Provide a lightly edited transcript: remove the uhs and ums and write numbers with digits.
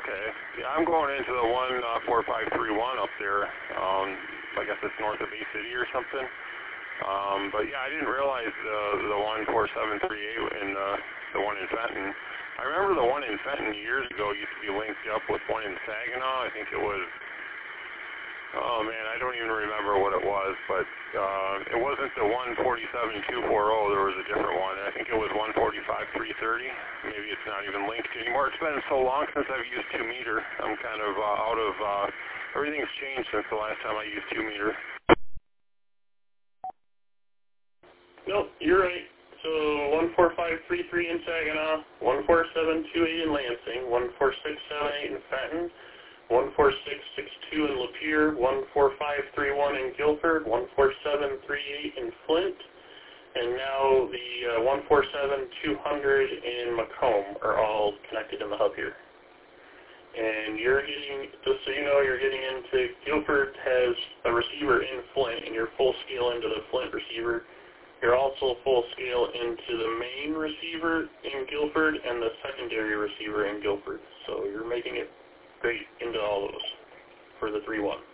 Okay. Yeah, I'm going into the 14531 up there. I guess it's north of Bay City or something. But yeah, I didn't realize the 14738 and the one in Fenton. I remember the one in Fenton years ago used to be linked up with one in Saginaw. I think it was, oh man, I don't even remember what it was, but it wasn't the 147240. There was a different one. I think it was 145330. Maybe it's not even linked anymore. It's been so long since I've used 2 meter. I'm kind of out of, everything's changed since the last time I used 2 meter. Nope, you're right. So 14533 in Saginaw, 14728 in Lansing, 14678 in Fenton, 14662 in Lapeer, 14531 in Guilford, 14738 in Flint, and now the 147200 in Macomb are all connected in the hub here. And you're getting, just so you know, you're getting into, Guilford has a receiver in Flint, and you're full scale into the Flint receiver. You're also full scale into the main receiver in Guilford and the secondary receiver in Guilford. So you're making it great into all those for the 3-1.